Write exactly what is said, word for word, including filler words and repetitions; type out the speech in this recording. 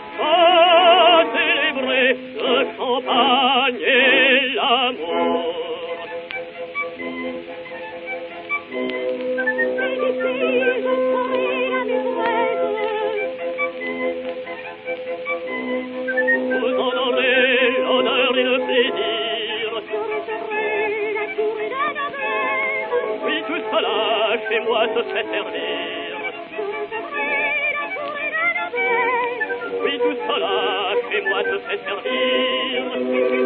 à célébrer le champagne et l'amour. Vous en aurez l'honneur et le plaisir. Oui, tout cela, chez moi, se fait servir. Oui, tout cela, chez moi, se fait servir.